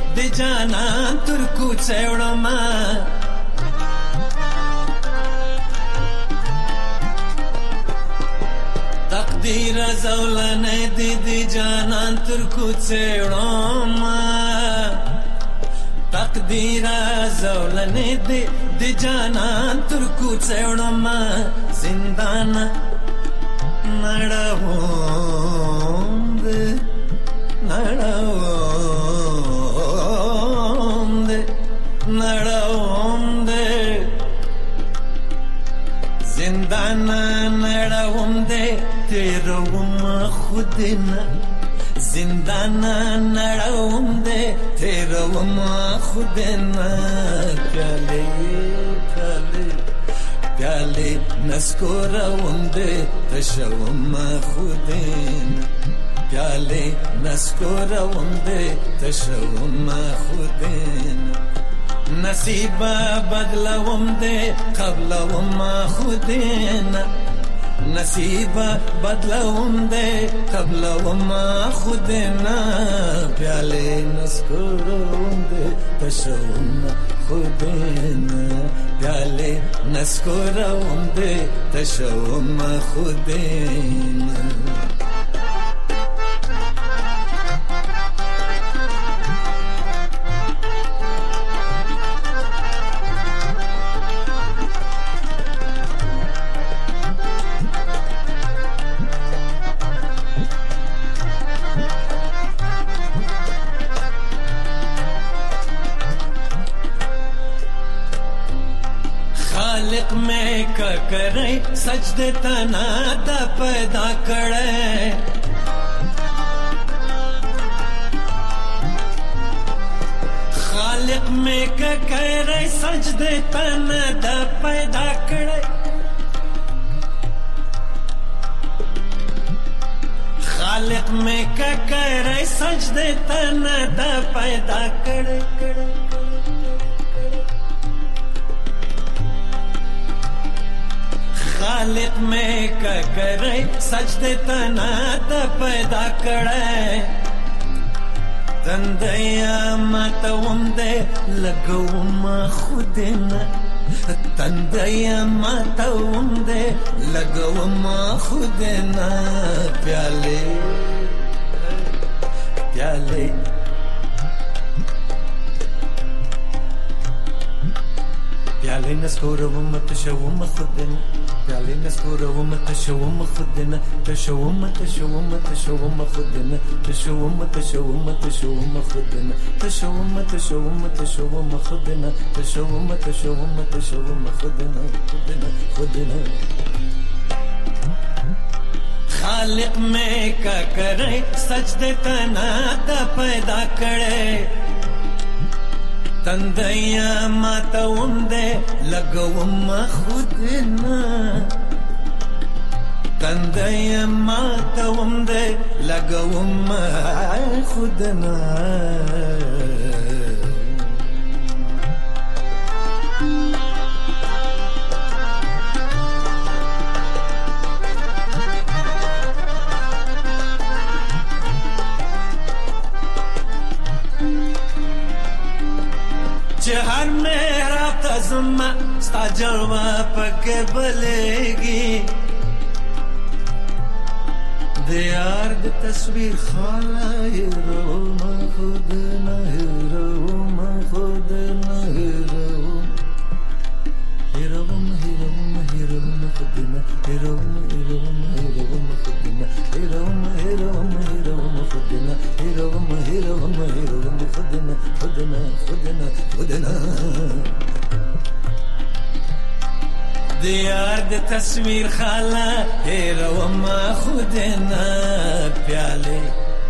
د جانان تر کوڅه وړم تقدیر زولنه د جانان تر کوڅه وړم تقدیر زولنه د جانان تر کوڅه وړم زندان نړوم زندان نړوم تیروم خودنا زندان نړوم تیروم خودنا پیاله پیاله پیاله نسکوروم تشوم خودنا پیاله نسکوروم تشوم خودنا نصیب بدلوم قبلوم خودنا نصیب بدلوم قبلوم خودنا پیاله نسکوروم تشوم خودنا پیاله نسکوروم تشوم خودنا خالق میں کا کرے سجدے تنا دا پیدا کرے خالق میں کا کرے سجدے تنا دا پیدا کرے خالق میں کا کرے سجدے تنا دا پیدا کرے خالق میں کا کرے سجدے تنا دا پیدا کرے تندیا ماتوم لگوم خودنا تندیا ماتوم لگوم خودنا پیالے پیالے پیالے نسکوروم تشوم خودنا پیالے نسکوروم تشوم خودنا تشوم تشوم تشوم خودنا تشوم تشوم تشوم خودنا تشوم تشوم تشوم خودنا تشوم تشوم تشوم خودنا خودنا خالق میں کا کرے سجدے تنا دا پیدا کرے تندیا ماتوم لگوم خودنا تندیا ماتوم لگوم خودنا हर मेरा तज़म स्ता जलवा पके बलेगी दियार दी तस्वीर खाला हिरोम खुद न हिरोम खुद न हिरोम हिरोम हिरोम हिरोम खुद न हिरोम हिरोम हिरोम खुद न हिरोम हिरोम हिरोम खुद न हिरोम हिरोम हिरोम खुद न खुद न खुद न खुद न दियार दी तस्वीर खाला हिरोम खुद न प्याले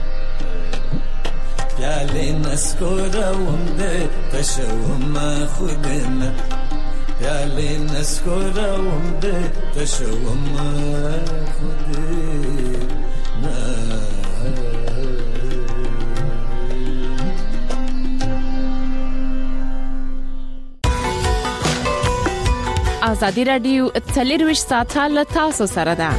प्याले नस्कोरोम तशوم खुद न प्याले नस्कोरोम तशوم खुद न ازادي رادیو 24 ساعته له تاسو سره ده.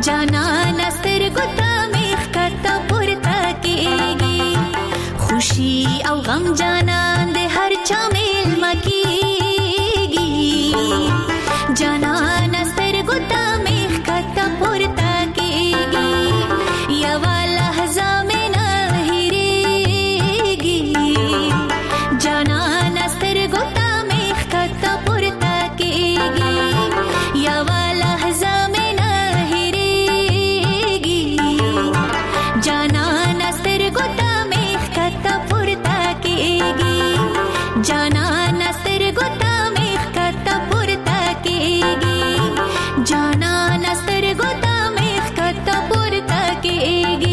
جانان سترګو مې ښکته پورته کېږي خوشي او غم جانان د هر چا میلمه کېږي جانان سترګو مې ښکته پورته کېږي یوه لحظه مې نه هېرېږي جانان سترګو مې ښکته پورته کېږي یوه لحظه مې نه هېرېږي جانان سترګو مې ښکته پورته کېږي جانان سترګو مې ښکته پورته کېږي جانان سترګو مې ښکته پورته کېږي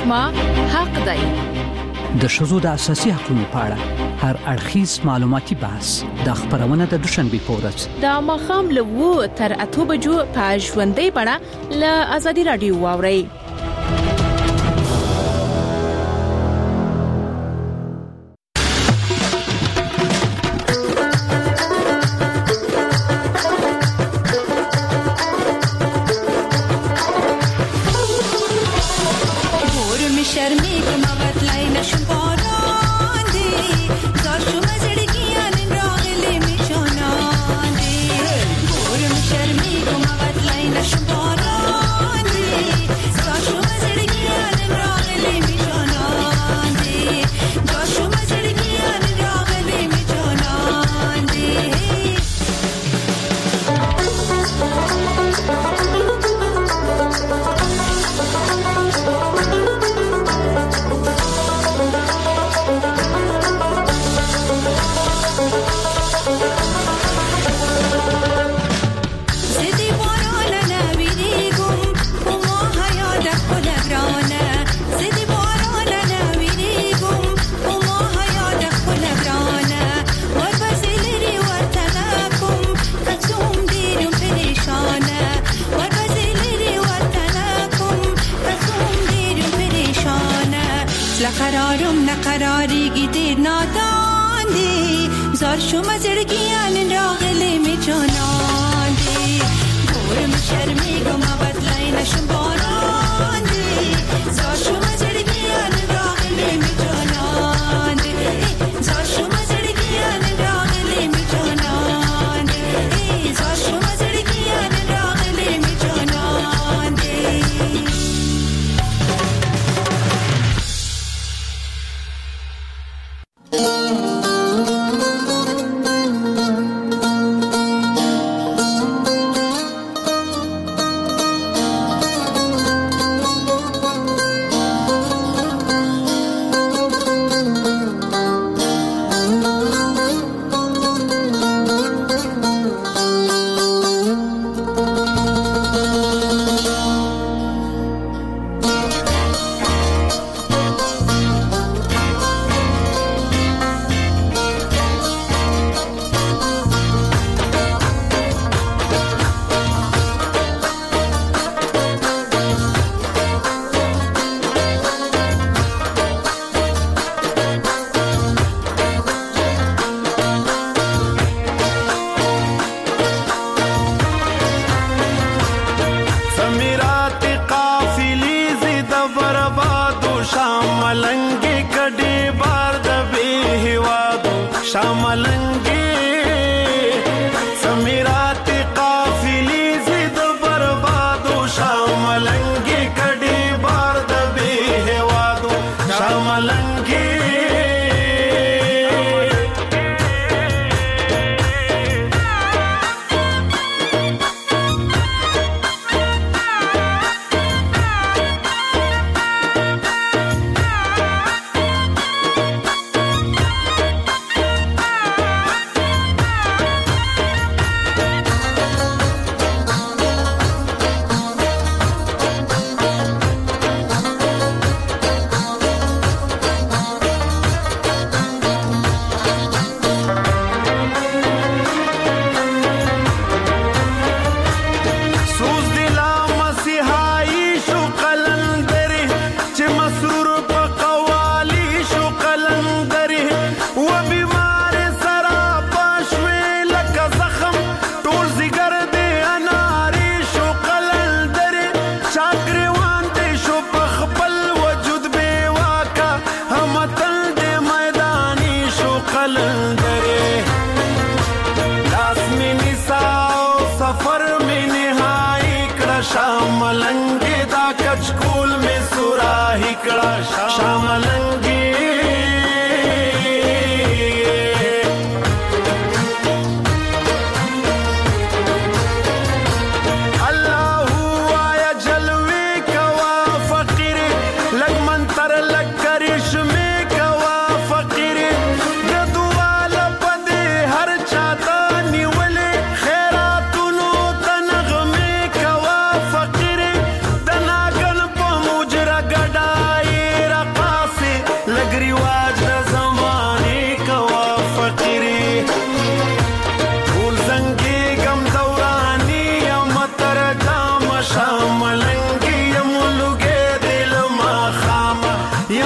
زما حق دی. د ښځو د اساسي حقوقو په اړه هر اړخیز معلوماتي بحث د خبرونه د دوشنبه په ورځ د ماښام له 2 تر 8 بجو په ژوندۍ بڼه له ازادي رادیو واورئ.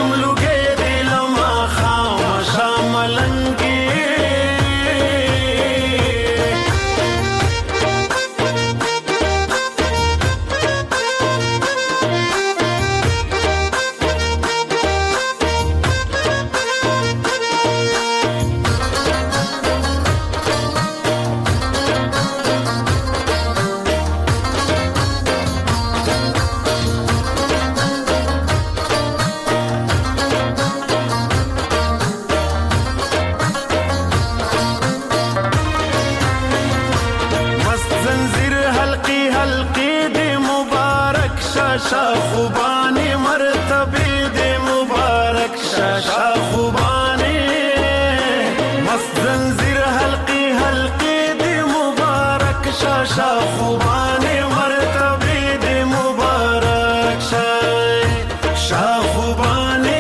خوبانی مرتبه دی مبارک شاشا خوبانی مست زنجیر حلقی حلقی دی مبارک شاشا خوبانی مرتبه دی مبارک شاشا خوبانی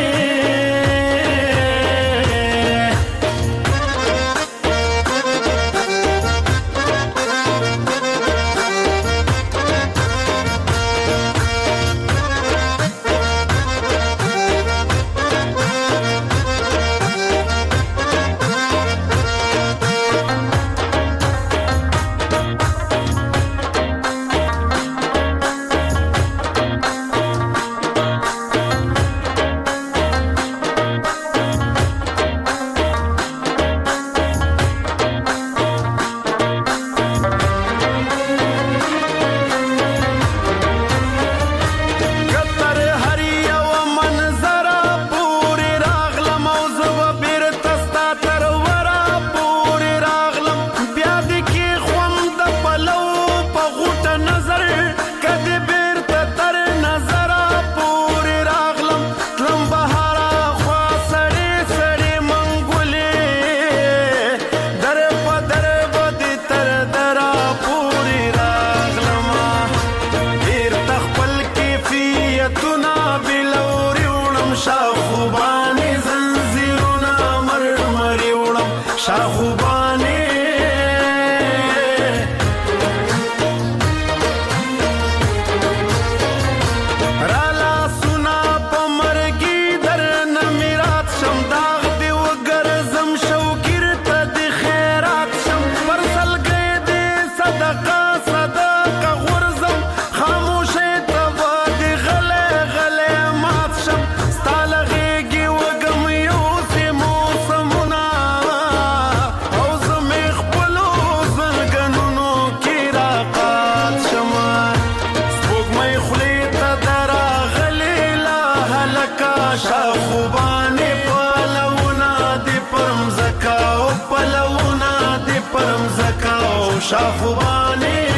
شاخوبانی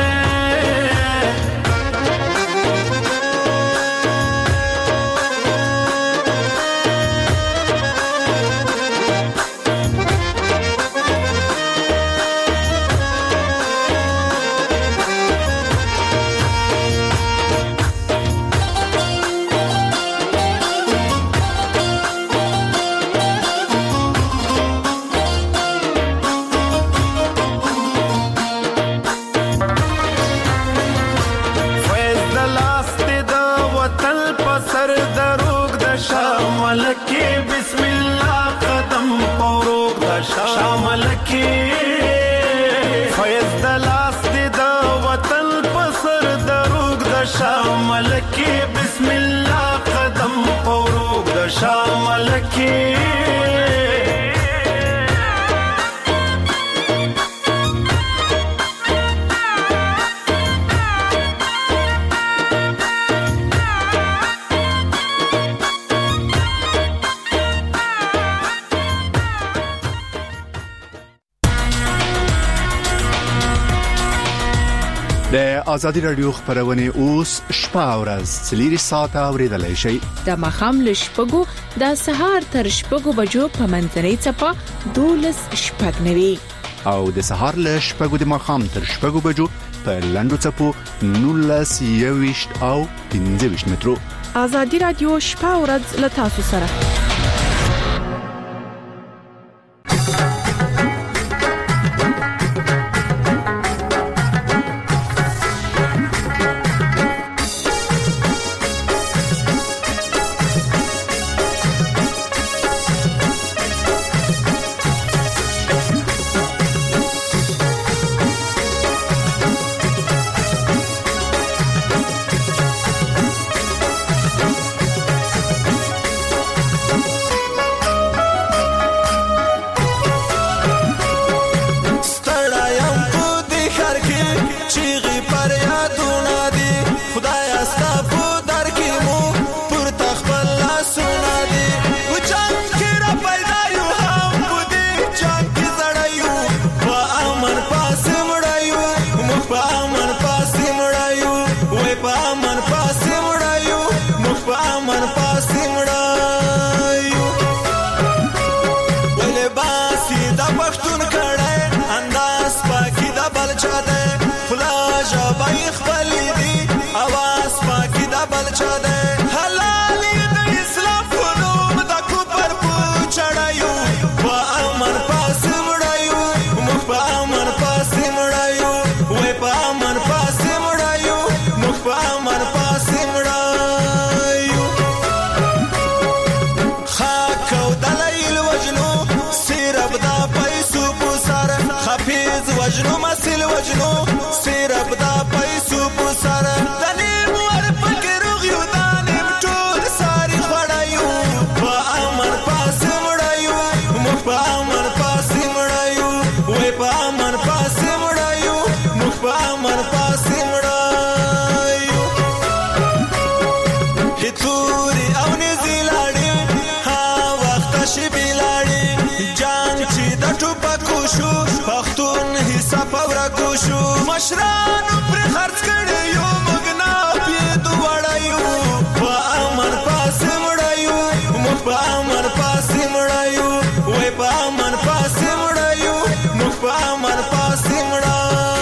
د ازادي رادیو خبرونه اوس شپه ورځ سلیری ساعت اوریدلای شي د مخام لشپګو د سهار تر شپګو بجو په منځنۍ چپا 12:09 او د سهار لشپګو د مخام تر شپګو بجو په لندو چپو 19:20 او 15 مترو. ازادي رادیو شپه ورځ لتاسو سره مشرانو پر خرڅ کړي یو موږ نه پیدو وړایو په امن پاسې مړایو موږ په امن پاسې مړایو وای په امن پاسې مړایو موږ په امن پاسې مړایو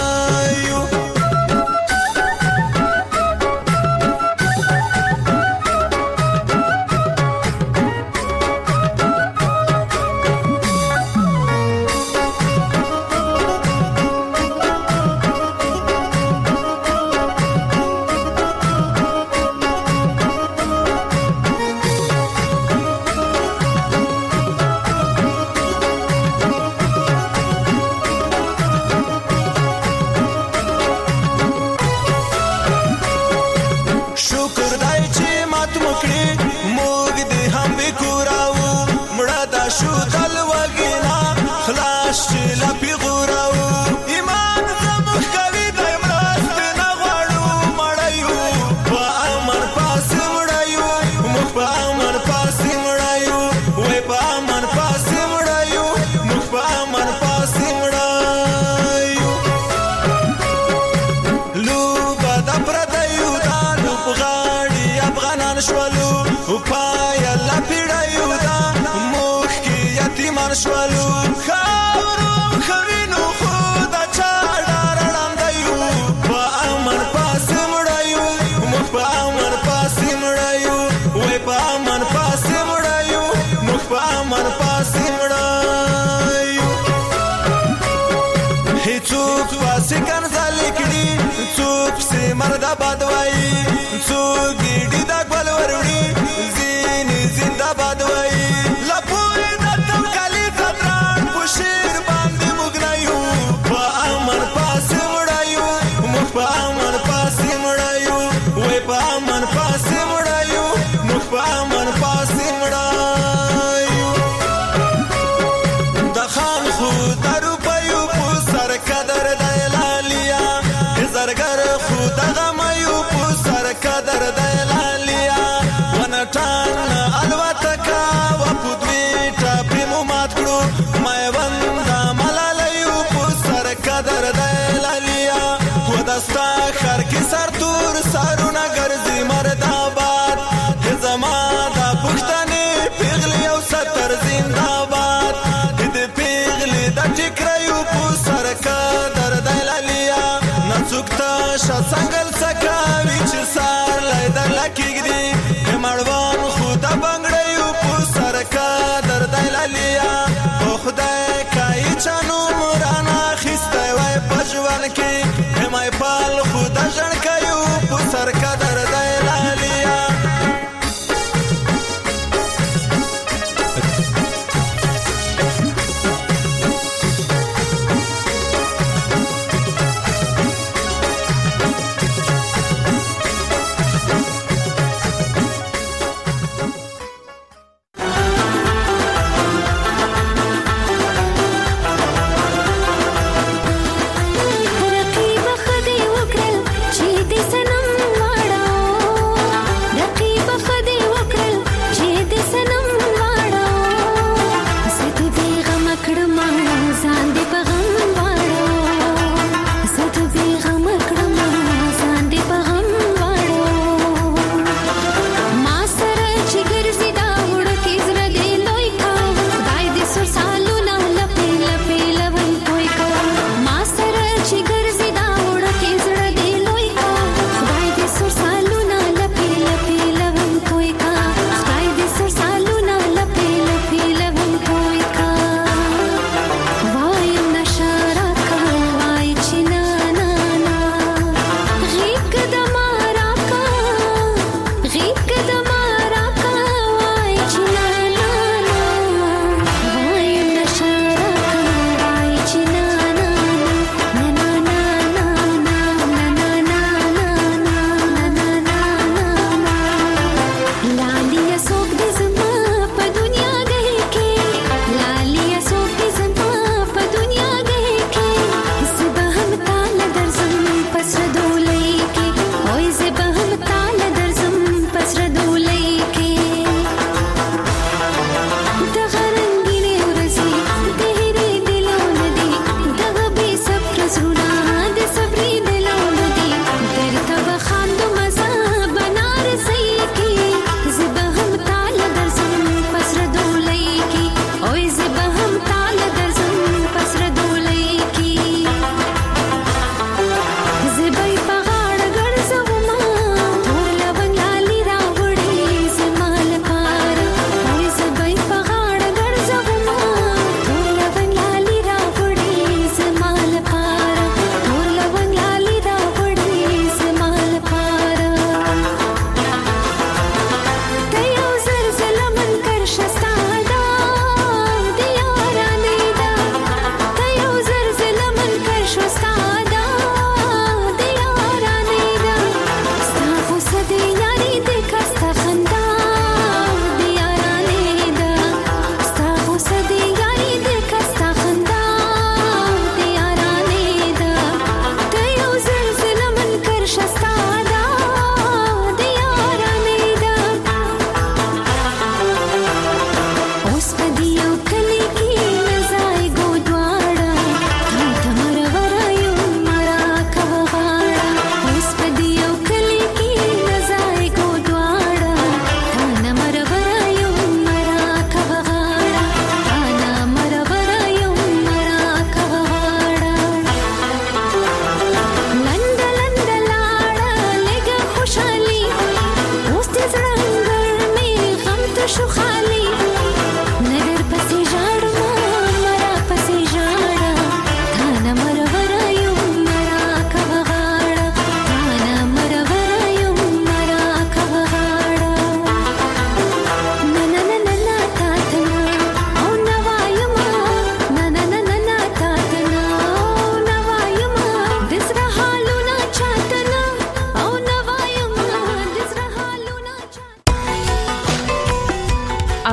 شوالو خاورو خوینو خود چاډار لاندایو په امن پاسې مړایو موږ په امن پاسې مړایو وای په امن پاسې مړایو موږ په امن پاسې مړایو هیڅوک پاسې کنځل کړي څوک سي مردا باد وای څوک ګډي دا ګل وروړي زین زنده باد وای شیر باندې مګنایو په امن پاسې مړایو موږ په امن پاسې مړایو وای په امن پاسې مړایو موږ په امن پاسې مړایو د خان خو د روپیو په سر قدر د لالیا زرګر خو د غمیو په سر قدر د لالیا ونټان الوتکا و پدوی ټاپې مو مات کړو قدر دلالیا و دستا خر کی سر تور سرونه ګرځي مرد آباد زما دا پښتنې پیغلی او ستر زنده‌باد دې پیغلی د ټکریو په سر قدر دلالیا نڅوکتا شسنګل سکاوي چې سار لای در لکېږي مړوان خود بنگړیو په سر قدر دلالیا او خدای کای چانو مرانا خسته وای پجوان کې همای پال خدا ژړ کایو په سر قدر دلالیا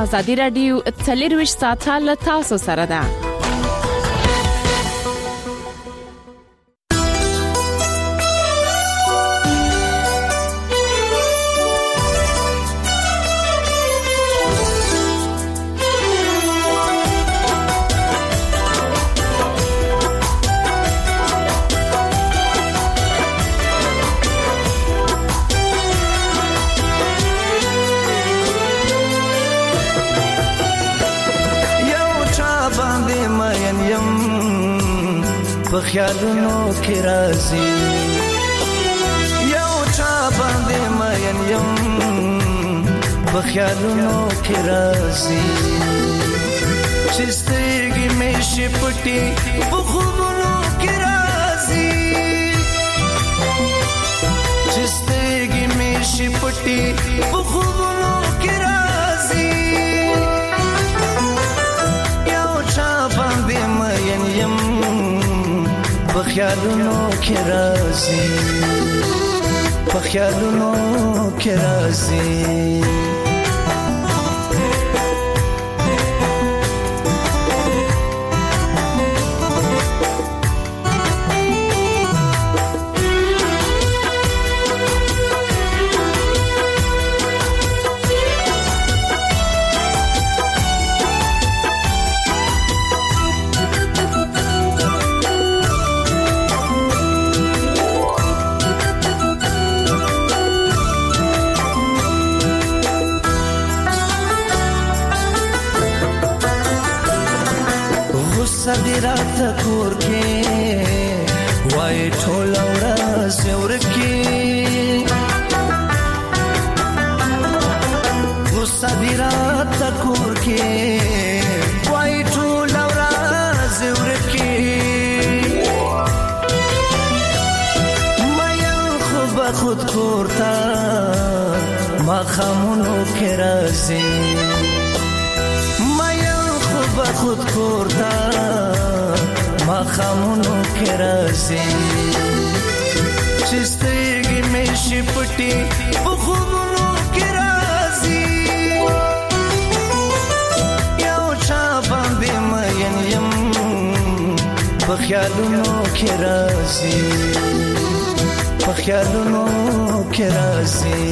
ازادي رادیو 24 ساعته له تاسو سره ده. خیالونو کې راځي یو چا باندې مین یم په خیالونو کې راځي چې سترګې مې شي پټې په خوبونو کې راځي چې سترګې مې شي پټې په خوبونو کې راځي یو چا باندې مین یم په خیالونو کې راځي په خیالونو کې راځي صدرات کور کې وای ټول ورځ ورکی صدرات کور کې وای ټول ورځ ورکی مې خود کورتا ما خامونو کې راځي خود کورتا ما خامونو کې راځي چې سترګې مې شي پټې په خوبونو کې راځي یو چا باندې مین یم په خیالونو کې راځي په خیالونو کې راځي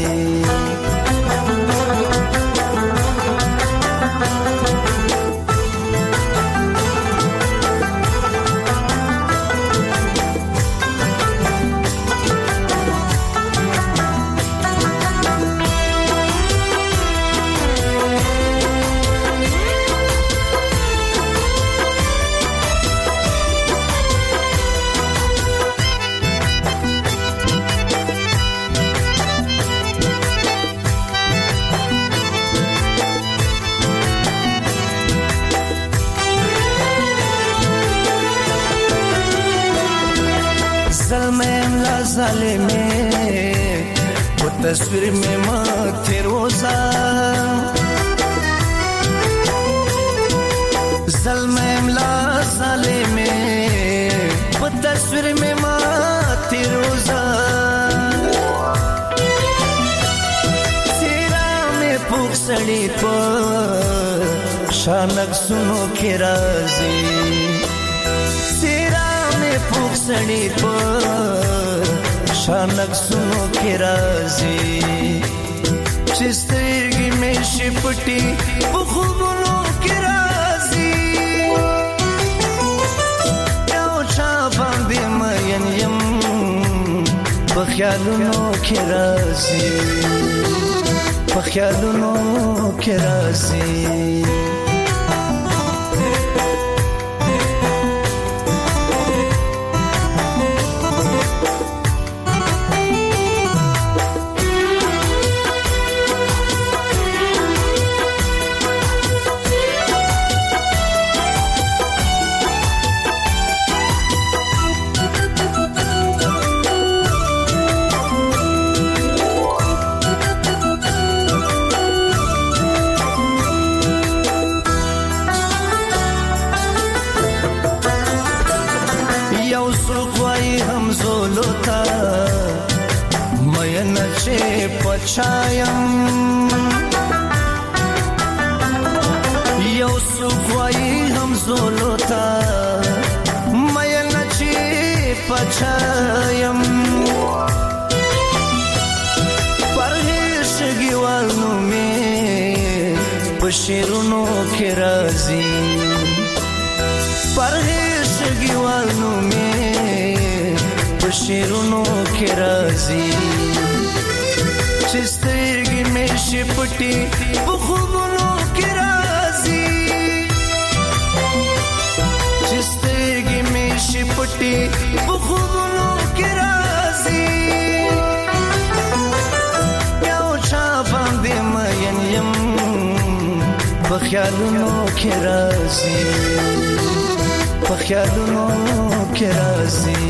वो तस्वीर में माथे रोजा ज़ल्मे इमला साले में वो तस्वीर में माथे रोजा तेरा में पुख सड़ी पर शानक सुनो के राजी तेरा में पुख सड़ी पर शानक सुनो के राजी چې سترګې مې شي پټې په خوبونو کې راځي یو چا باندې مین یم په خیالونو کې راځي په خیالونو کې راځي سولو تا مې نچي پچایم پرهیش ګیوالو مې بشیرونو کې راځي پرهیش ګیوالو مې بشیرونو کې راځي چسترګي مې شپټي په خوبونو کې راځي چسترګي مې شپټي په خوبونو کې راځي یو چا باندې مېن يم په خیالونو کې راځي په خیالونو کې راځي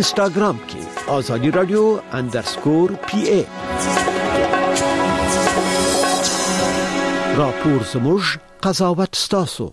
इंस्टाग्राम کې आजादी radio_PA راپور زموږ قضاوت ستاسو.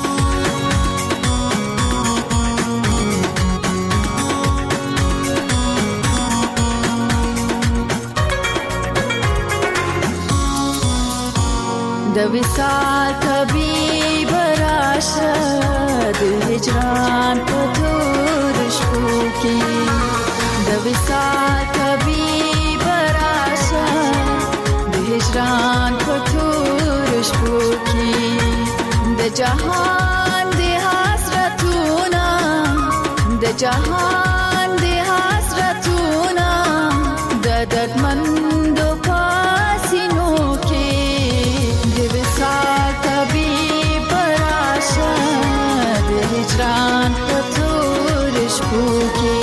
د وصال طبيب راشه د هجران په تور شپو کې د وصال طبيب راشه د هجران په تور شپو کې د جهان د حسرتونه د جهان د حسرتونه د دردمند پاسینو کې د وصال طبيب راشه د هجران په تور شپو کې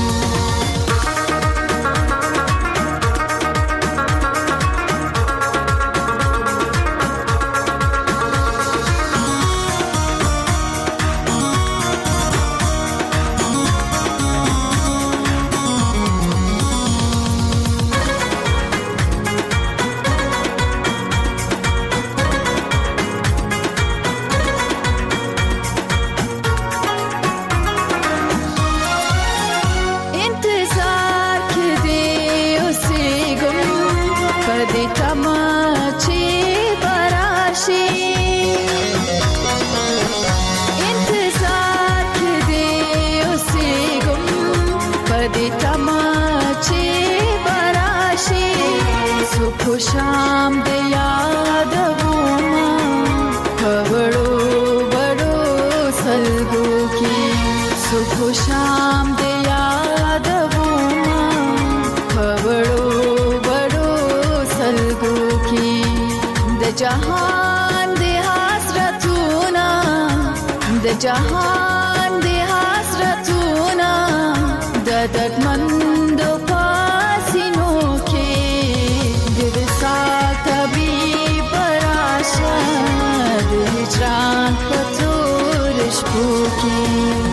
شام د یاد وما خبرو بڑو سلگو کی صبح شام د یاد وما خبرو بڑو سلگو کی د جهان د حسرتونه د جهان د حسرتونه د دردمند پاسینو کې د وصال طبيب راشه د هجران په تور شپو کې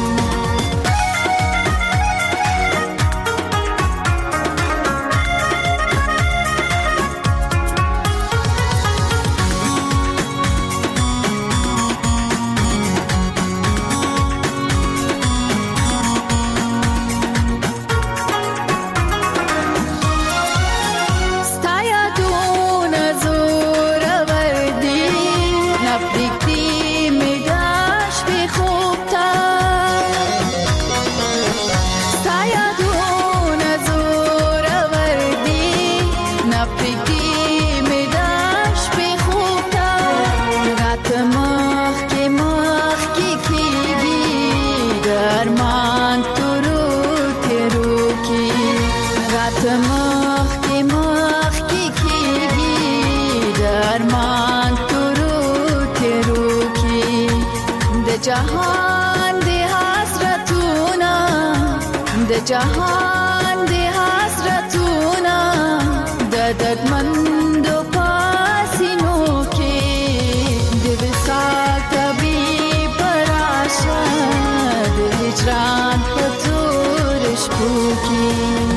जहान दे हसरतूना د जहान दे हसरतूना د दर्दमند پاسینو کې د وصال طبيب راشه د هجران په تور شپو کې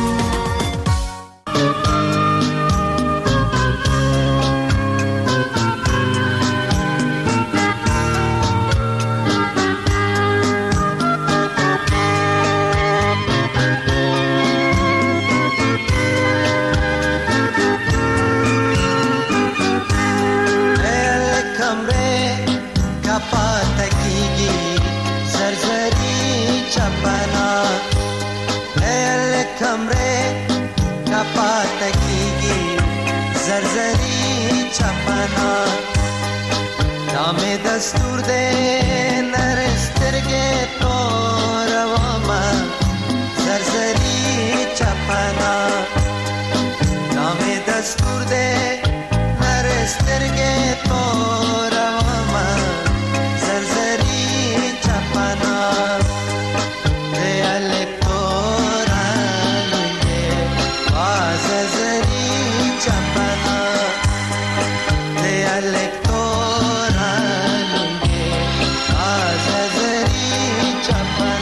दस्तूर दे नरस्तरगे तोरवामा सरसरी चपना नामे दस्तूर दे नरस्तरगे तोरवामा सरसरी चपना दे अलेक्टोरा लुंगे वाजरी चपना दे अलेक्टोरा Chapa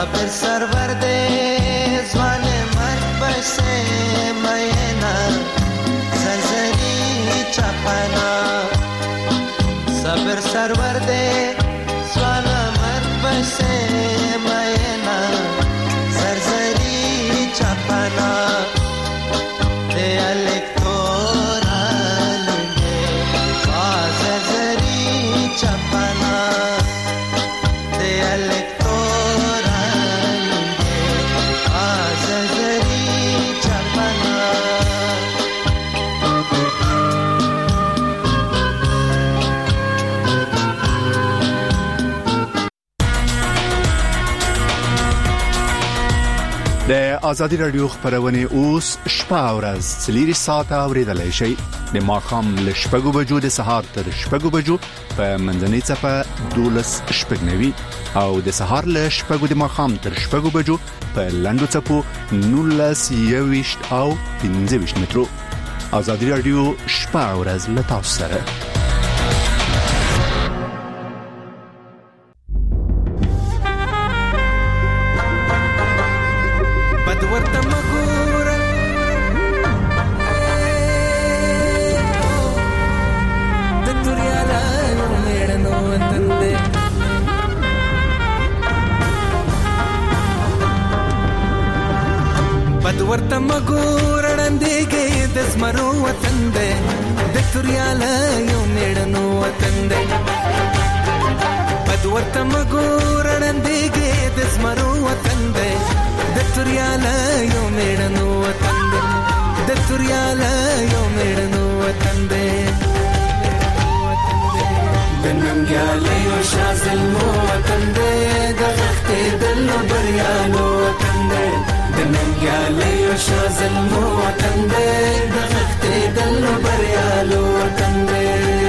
صابر سرور دے ځوان مرګ بسه مینا زرزری چپنا صابر سرور دے ځوان مرګ بسه مینا زرزری چپنا دے الکتورال دے زرزری چپنا دے الکتورال دے زرزری چپنا د ازادي رادیو خبرونه اوس شپه ورځ 3 ساعته اوریدلای شئ د ماخام له شپږو بجو د سهار تر شپږو بجو په منځنۍ چپه 12 شپږنوي او د سهار له شپږو د ماخام تر شپږو بجو په لندو چپو 19 او 15 مترو. ازادي رادیو شپه ورځ له تاسو سره. ورته مګور وړاندېږي د زمرو وطن دی د توریاله یو میړنو وطن دی بد ورته مګور وړاندېږي د زمرو وطن دی د توریاله یو میړنو وطن دی د توریاله یو میړنو وطن دی د ننګیاله یو شازلمو وطن دی د غښتې دلو بریالو وطن دی د ننګیاله یو شازلمو وطن دی د غښتې دلو بریالو وطن دی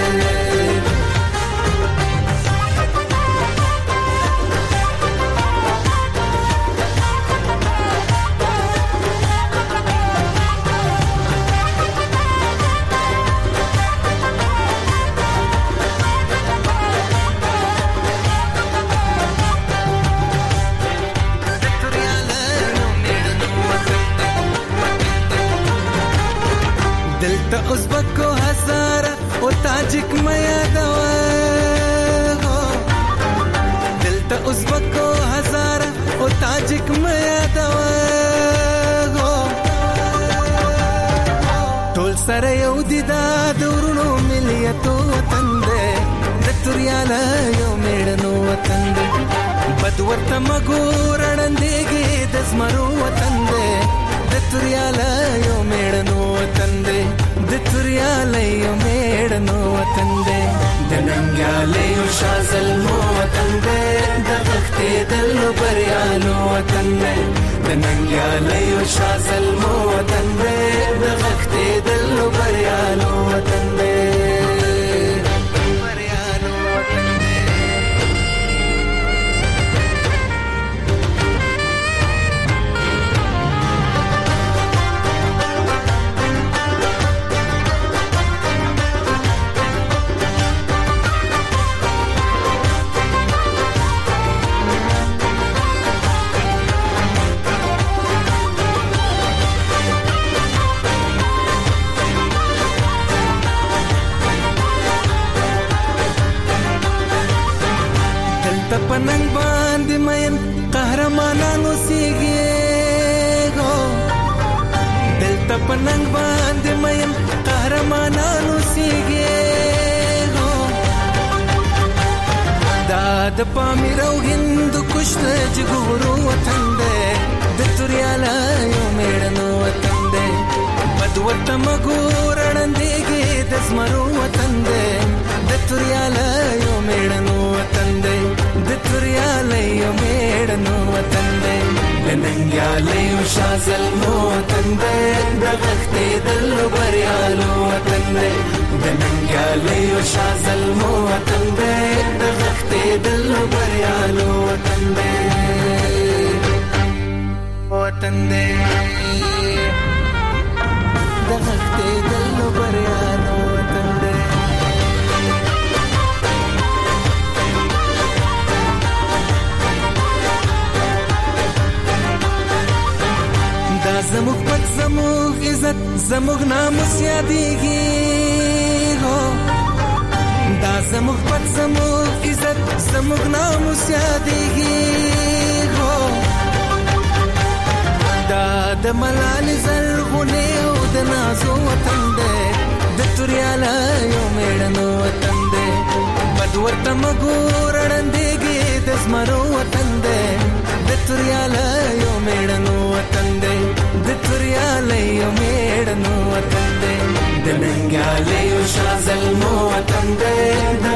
ازبکو هزاره او تاجک میا دوا دلته ازبکو هزاره او تاجک میا دوا ټول سره یو دي دا دورونو ملیتو وطن دی د توریاله یو میړنو وطن دی بد ورته مګور وړاندېږي د زمرو وطن دی د توریاله یو میړنو وطن دی د توریاله یو میړنو وطن دی د ننګیاله یو شازلمو وطن دی د غښتې دلو بریالو وطن دی د ننګیاله یو شازلمو وطن دی د غښتې دلو بریالو وطن دی پننګ باندې مین قهرمانانو سیږي دلته پننګ باندې مین قهرمانانو سیږي دا د پامیر او هند کشت جګورو وطن دی د توریاله یو میړنو وطن دی بد ورته مګور وړاندېږي د زمرو وطن دی د توریاله یو میړنو وطن دی د توریاله یو میړنو وطن دی د ننګیاله یو شازلمو وطن دی د غښتې دلو بریالو وطن دی د ننګیاله یو شازلمو وطن دی د غښتې دلو بریالو وطن دی وطن دی د غښتې دلو بریالو وطن دی زموږ پت زموږ عزت زموږ ناموس یادېږي هو دا زموږ پت زموږ عزت زموږ ناموس یادېږي هو دا د ملالۍ زرغونې او د نازو وطن دی د توریالیو میړنو وطن دی بد ورته مګور ړندېږي د زمرو وطن دی د توریالیو میړنو وطن دی د توریالیو میړنو وطن دی د ننګیالیو شاه زلمو وطن دی د